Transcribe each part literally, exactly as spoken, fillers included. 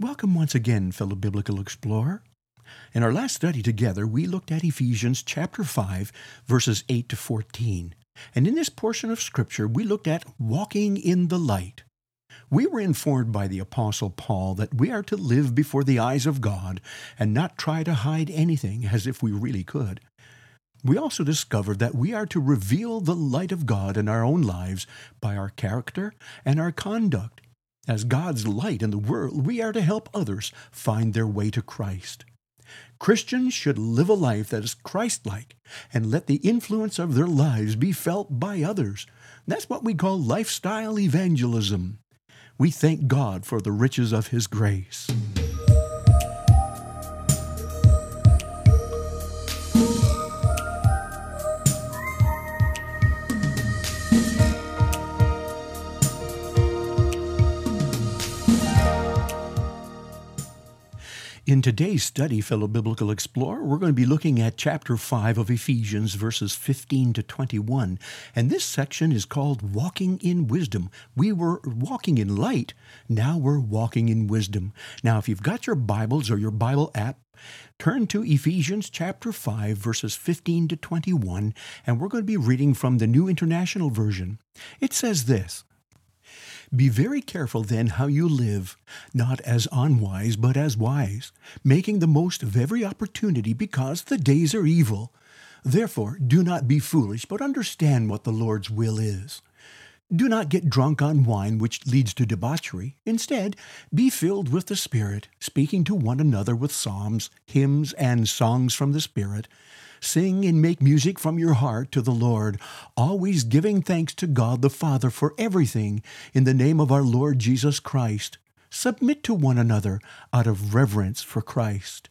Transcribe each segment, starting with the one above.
Welcome once again, fellow Biblical Explorer. In our last study together, we looked at Ephesians chapter five, verses eight to fourteen. And in this portion of Scripture, we looked at walking in the light. We were informed by the Apostle Paul that we are to live before the eyes of God and not try to hide anything as if we really could. We also discovered that we are to reveal the light of God in our own lives by our character and our conduct. As God's light in the world, we are to help others find their way to Christ. Christians should live a life that is Christ-like and let the influence of their lives be felt by others. That's what we call lifestyle evangelism. We thank God for the riches of His grace. In today's study, fellow Biblical Explorer, we're going to be looking at chapter five of Ephesians, verses fifteen to twenty-one. And this section is called Walking in Wisdom. We were walking in light, now we're walking in wisdom. Now, if you've got your Bibles or your Bible app, turn to Ephesians chapter five, verses fifteen to twenty-one, and we're going to be reading from the New International Version. It says this: Be very careful then how you live, not as unwise, but as wise, making the most of every opportunity because the days are evil. Therefore, do not be foolish, but understand what the Lord's will is. Do not get drunk on wine, which leads to debauchery. Instead, be filled with the Spirit, speaking to one another with psalms, hymns, and songs from the Spirit. Sing and make music from your heart to the Lord, always giving thanks to God the Father for everything in the name of our Lord Jesus Christ. Submit to one another out of reverence for Christ.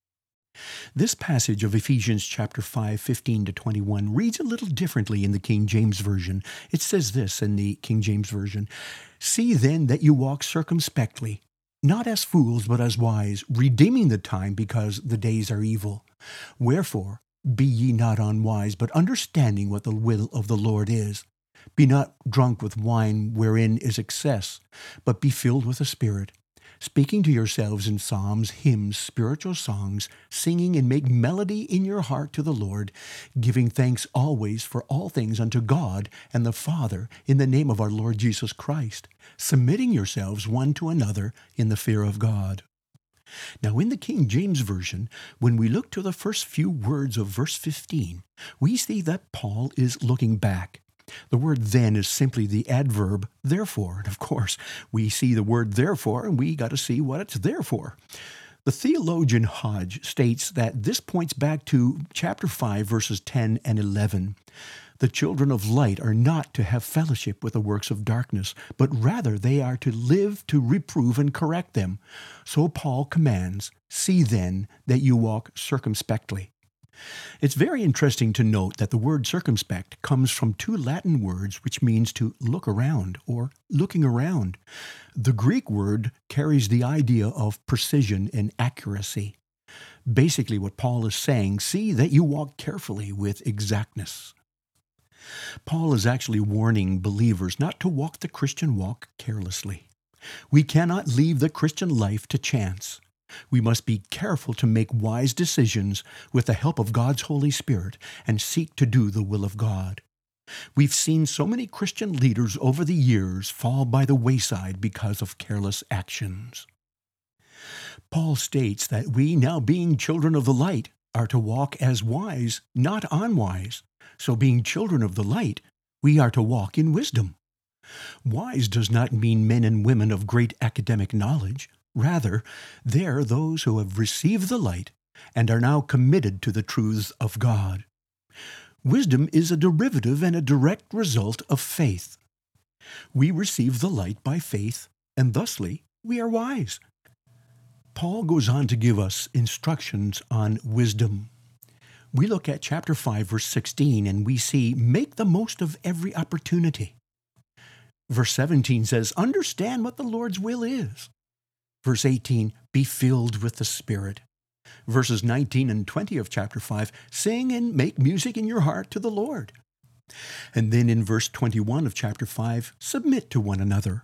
This passage of Ephesians chapter five, fifteen to twenty-one reads a little differently in the King James Version. It says this in the King James Version: See then that you walk circumspectly, not as fools, but as wise, redeeming the time because the days are evil. Wherefore, be ye not unwise, but understanding what the will of the Lord is. Be not drunk with wine wherein is excess, but be filled with the Spirit, speaking to yourselves in psalms, hymns, spiritual songs, singing and make melody in your heart to the Lord, giving thanks always for all things unto God and the Father in the name of our Lord Jesus Christ, submitting yourselves one to another in the fear of God. Now, in the King James Version, when we look to the first few words of verse fifteen, we see that Paul is looking back. The word then is simply the adverb therefore. And of course, we see the word therefore, and we got to see what it's there for. The theologian Hodge states that this points back to chapter five, verses ten and eleven. The children of light are not to have fellowship with the works of darkness, but rather they are to live to reprove and correct them. So Paul commands, see then that you walk circumspectly. It's very interesting to note that the word circumspect comes from two Latin words which means to look around or looking around. The Greek word carries the idea of precision and accuracy. Basically what Paul is saying, see that you walk carefully with exactness. Paul is actually warning believers not to walk the Christian walk carelessly. We cannot leave the Christian life to chance. We must be careful to make wise decisions with the help of God's Holy Spirit and seek to do the will of God. We've seen so many Christian leaders over the years fall by the wayside because of careless actions. Paul states that we, now being children of the light, are to walk as wise, not unwise. So being children of the light, we are to walk in wisdom. Wise does not mean men and women of great academic knowledge. Rather, they're those who have received the light and are now committed to the truths of God. Wisdom is a derivative and a direct result of faith. We receive the light by faith, and thusly we are wise. Paul goes on to give us instructions on wisdom. We look at chapter five, verse sixteen, and we see, make the most of every opportunity. Verse seventeen says, understand what the Lord's will is. Verse eighteen, be filled with the Spirit. Verses nineteen and twenty of chapter five, sing and make music in your heart to the Lord. And then in verse twenty-one of chapter five, submit to one another.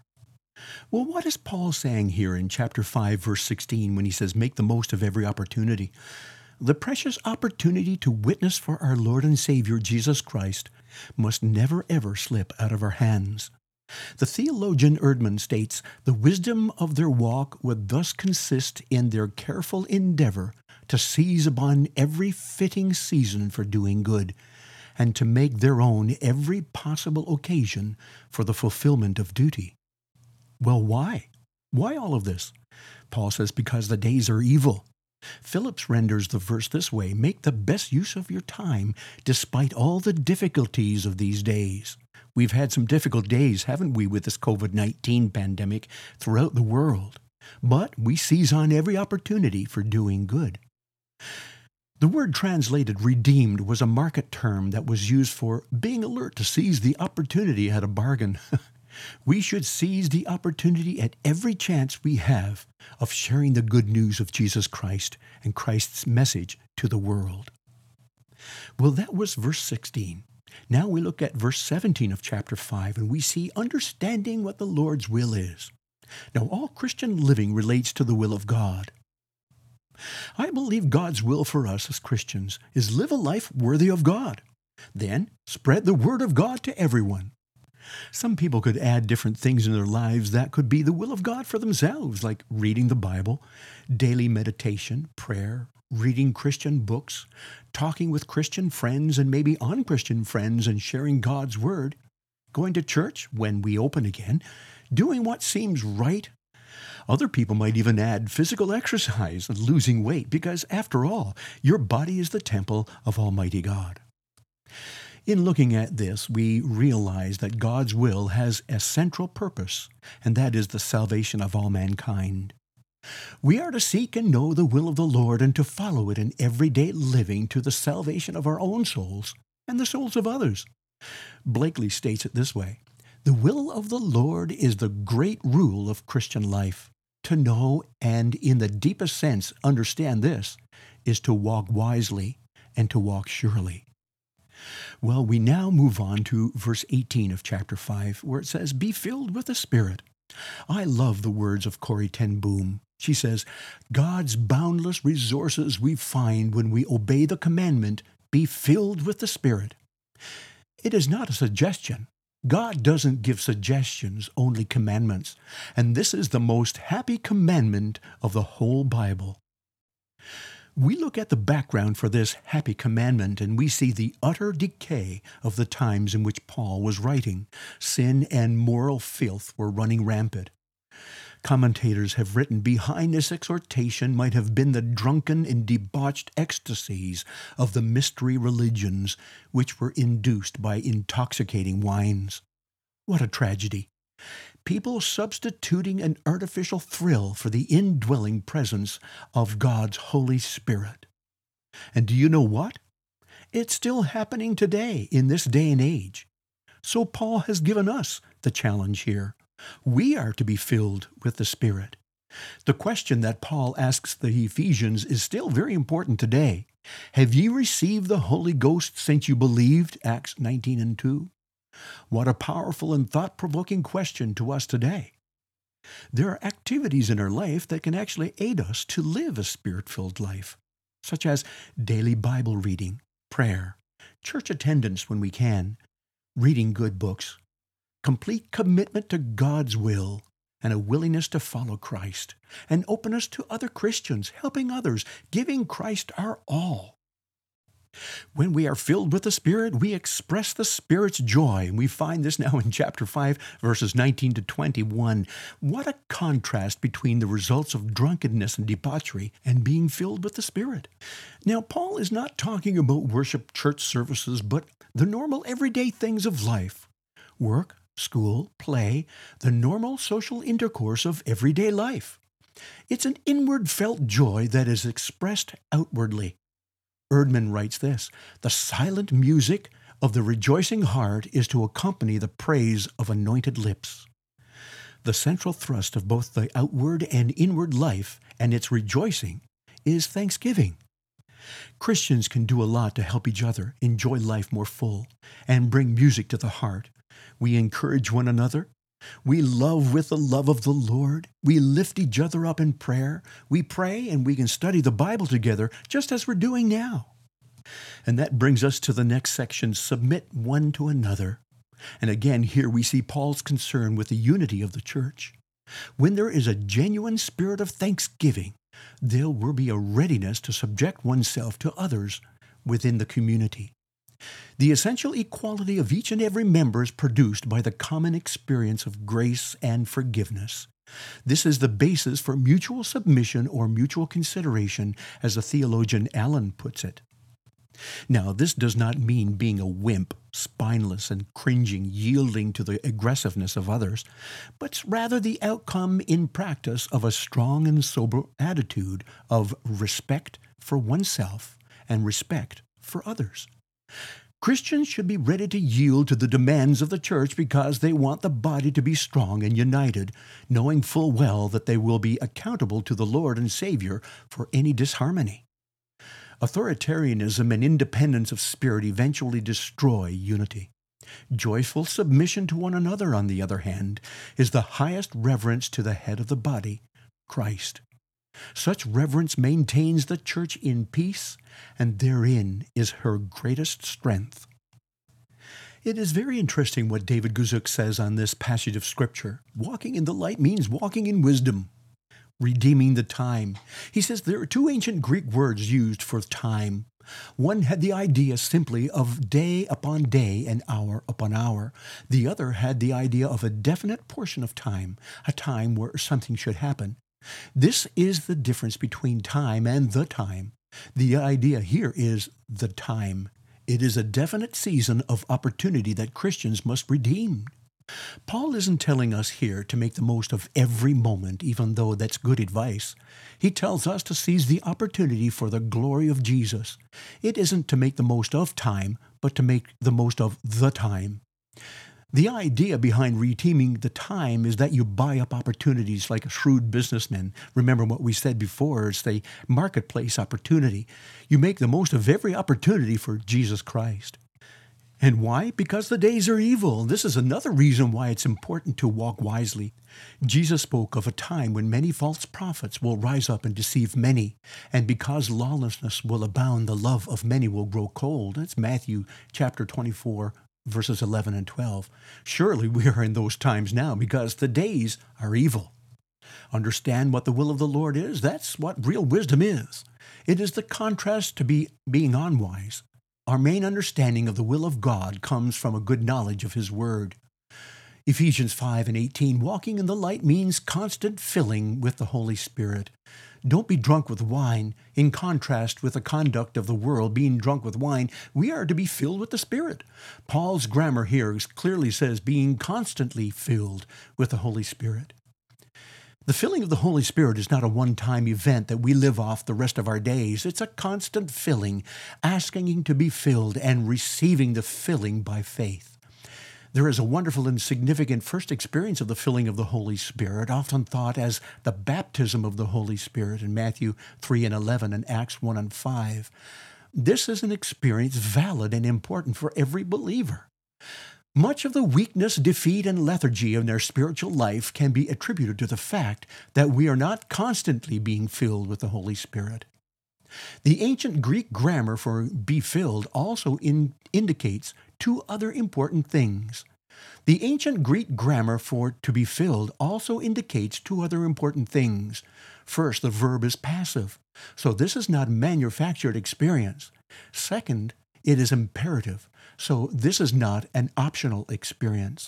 Well, what is Paul saying here in chapter five, verse sixteen, when he says, make the most of every opportunity? The precious opportunity to witness for our Lord and Savior Jesus Christ must never ever slip out of our hands. The theologian Erdman states, the wisdom of their walk would thus consist in their careful endeavor to seize upon every fitting season for doing good, and to make their own every possible occasion for the fulfillment of duty. Well, why? Why all of this? Paul says, because the days are evil. Phillips renders the verse this way, make the best use of your time despite all the difficulties of these days. We've had some difficult days, haven't we, with this covid nineteen pandemic throughout the world. But we seize on every opportunity for doing good. The word translated redeemed was a market term that was used for being alert to seize the opportunity at a bargain. We should seize the opportunity at every chance we have of sharing the good news of Jesus Christ and Christ's message to the world. Well, that was verse sixteen. Now we look at verse seventeen of chapter five, and we see understanding what the Lord's will is. Now, all Christian living relates to the will of God. I believe God's will for us as Christians is live a life worthy of God. Then spread the word of God to everyone. Some people could add different things in their lives that could be the will of God for themselves, like reading the Bible, daily meditation, prayer, reading Christian books, talking with Christian friends and maybe unchristian friends and sharing God's word, going to church when we open again, doing what seems right. Other people might even add physical exercise and losing weight because, after all, your body is the temple of Almighty God. In looking at this, we realize that God's will has a central purpose, and that is the salvation of all mankind. We are to seek and know the will of the Lord and to follow it in everyday living to the salvation of our own souls and the souls of others. Blakely states it this way, the will of the Lord is the great rule of Christian life. To know and, in the deepest sense, understand this is to walk wisely and to walk surely. Well, we now move on to verse eighteen of chapter five, where it says, be filled with the Spirit. I love the words of Corrie ten Boom. She says, God's boundless resources we find when we obey the commandment, be filled with the Spirit. It is not a suggestion. God doesn't give suggestions, only commandments. And this is the most happy commandment of the whole Bible. We look at the background for this happy commandment and we see the utter decay of the times in which Paul was writing. Sin and moral filth were running rampant. Commentators have written behind this exhortation might have been the drunken and debauched ecstasies of the mystery religions which were induced by intoxicating wines. What a tragedy! People substituting an artificial thrill for the indwelling presence of God's Holy Spirit. And do you know what? It's still happening today in this day and age. So Paul has given us the challenge here. We are to be filled with the Spirit. The question that Paul asks the Ephesians is still very important today. Have ye received the Holy Ghost since you believed? Acts nineteen and two. What a powerful and thought-provoking question to us today. There are activities in our life that can actually aid us to live a Spirit-filled life, such as daily Bible reading, prayer, church attendance when we can, reading good books, complete commitment to God's will, and a willingness to follow Christ, and openness to other Christians, helping others, giving Christ our all. When we are filled with the Spirit, we express the Spirit's joy, and we find this now in chapter five, verses nineteen to twenty-one. What a contrast between the results of drunkenness and debauchery and being filled with the Spirit. Now, Paul is not talking about worship church services, but the normal everyday things of life. Work, school, play, the normal social intercourse of everyday life. It's an inward felt joy that is expressed outwardly. Erdman writes this, the silent music of the rejoicing heart is to accompany the praise of anointed lips. The central thrust of both the outward and inward life and its rejoicing is thanksgiving. Christians can do a lot to help each other enjoy life more full and bring music to the heart. We encourage one another, We love with the love of the Lord. We lift each other up in prayer. We pray and we can study the Bible together just as we're doing now. And that brings us to the next section, submit one to another. And again, here we see Paul's concern with the unity of the church. When there is a genuine spirit of thanksgiving, there will be a readiness to subject oneself to others within the community. The essential equality of each and every member is produced by the common experience of grace and forgiveness. This is the basis for mutual submission or mutual consideration, as the theologian Allen puts it. Now, this does not mean being a wimp, spineless and cringing, yielding to the aggressiveness of others, but rather the outcome in practice of a strong and sober attitude of respect for oneself and respect for others. Christians should be ready to yield to the demands of the church because they want the body to be strong and united, knowing full well that they will be accountable to the Lord and Savior for any disharmony. Authoritarianism and independence of spirit eventually destroy unity. Joyful submission to one another, on the other hand, is the highest reverence to the head of the body, Christ. Such reverence maintains the church in peace, and therein is her greatest strength. It is very interesting what David Guzik says on this passage of Scripture. Walking in the light means walking in wisdom, redeeming the time. He says there are two ancient Greek words used for time. One had the idea simply of day upon day and hour upon hour. The other had the idea of a definite portion of time, a time where something should happen. This is the difference between time and the time. The idea here is the time. It is a definite season of opportunity that Christians must redeem. Paul isn't telling us here to make the most of every moment, even though that's good advice. He tells us to seize the opportunity for the glory of Jesus. It isn't to make the most of time, but to make the most of the time. The idea behind redeeming the time is that you buy up opportunities like a shrewd businessman. Remember what we said before, it's the marketplace opportunity. You make the most of every opportunity for Jesus Christ. And why? Because the days are evil. This is another reason why it's important to walk wisely. Jesus spoke of a time when many false prophets will rise up and deceive many, and because lawlessness will abound, the love of many will grow cold. That's Matthew chapter twenty-four, verses eleven and twelve. Surely we are in those times now because the days are evil. Understand what the will of the Lord is. That's what real wisdom is. It is the contrast to be being unwise. Our main understanding of the will of God comes from a good knowledge of His Word. Ephesians five and eighteen, walking in the light means constant filling with the Holy Spirit. Don't be drunk with wine. In contrast with the conduct of the world, being drunk with wine, we are to be filled with the Spirit. Paul's grammar here clearly says being constantly filled with the Holy Spirit. The filling of the Holy Spirit is not a one-time event that we live off the rest of our days. It's a constant filling, asking to be filled and receiving the filling by faith. There is a wonderful and significant first experience of the filling of the Holy Spirit, often thought as the baptism of the Holy Spirit in Matthew three and eleven and Acts one and five. This is an experience valid and important for every believer. Much of the weakness, defeat, and lethargy in their spiritual life can be attributed to the fact that we are not constantly being filled with the Holy Spirit. The ancient Greek grammar for be filled also in, indicates two other important things. The ancient Greek grammar for to be filled also indicates two other important things. First, the verb is passive, so this is not manufactured experience. Second, it is imperative, so this is not an optional experience.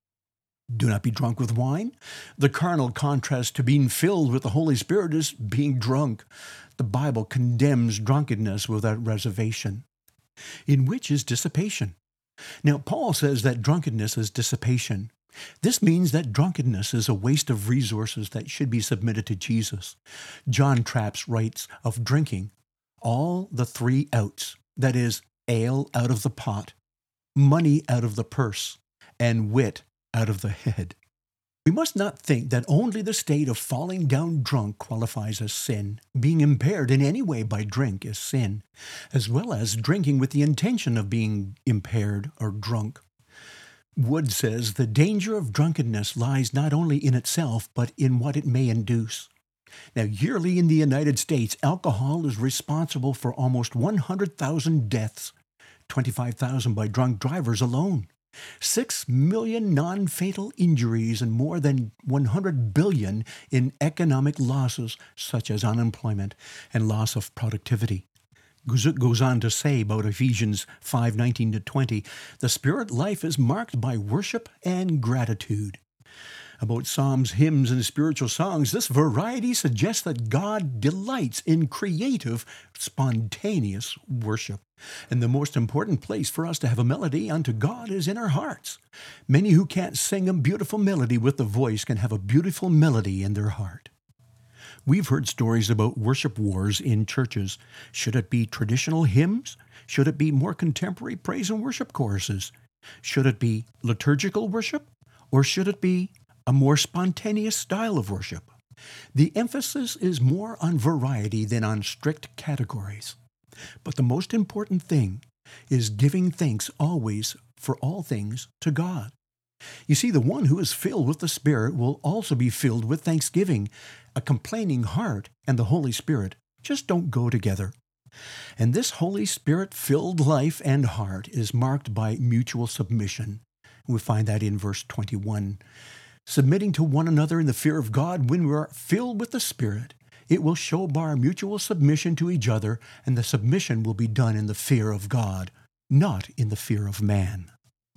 Do not be drunk with wine. The carnal contrast to being filled with the Holy Spirit is being drunk. The Bible condemns drunkenness without reservation, in which is dissipation. Now, Paul says that drunkenness is dissipation. This means that drunkenness is a waste of resources that should be submitted to Jesus. John Traps writes of drinking all the three outs, that is, ale out of the pot, money out of the purse, and wit out of the head. We must not think that only the state of falling down drunk qualifies as sin. Being impaired in any way by drink is sin, as well as drinking with the intention of being impaired or drunk. Wood says the danger of drunkenness lies not only in itself, but in what it may induce. Now, yearly in the United States, alcohol is responsible for almost one hundred thousand deaths, twenty-five thousand by drunk drivers alone, six million non-fatal injuries, and more than one hundred billion in economic losses, such as unemployment and loss of productivity. It goes on to say about Ephesians five nineteen to twenty, the spirit life is marked by worship and gratitude. About psalms, hymns, and spiritual songs, this variety suggests that God delights in creative, spontaneous worship. And the most important place for us to have a melody unto God is in our hearts. Many who can't sing a beautiful melody with the voice can have a beautiful melody in their heart. We've heard stories about worship wars in churches. Should it be traditional hymns? Should it be more contemporary praise and worship choruses? Should it be liturgical worship? Or should it be a more spontaneous style of worship? The emphasis is more on variety than on strict categories. But the most important thing is giving thanks always for all things to God. You see, the one who is filled with the Spirit will also be filled with thanksgiving. A complaining heart and the Holy Spirit just don't go together. And this Holy Spirit-filled life and heart is marked by mutual submission. We find that in verse twenty-one. Submitting to one another in the fear of God, when we are filled with the Spirit, it will show by our mutual submission to each other, and the submission will be done in the fear of God, not in the fear of man.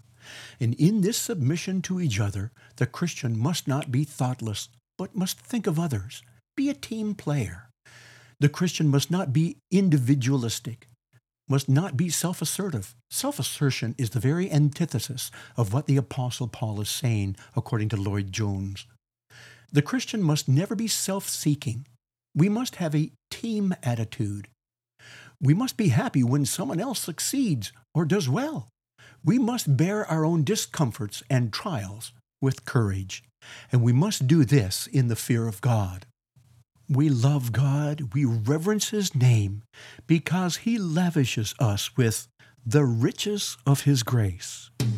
And in this submission to each other, the Christian must not be thoughtless, but must think of others. Be a team player. The Christian must not be individualistic, must not be self-assertive. Self-assertion is the very antithesis of what the Apostle Paul is saying, according to Lloyd Jones. The Christian must never be self-seeking. We must have a team attitude. We must be happy when someone else succeeds or does well. We must bear our own discomforts and trials with courage, and we must do this in the fear of God. We love God, we reverence His name, because He lavishes us with the riches of His grace.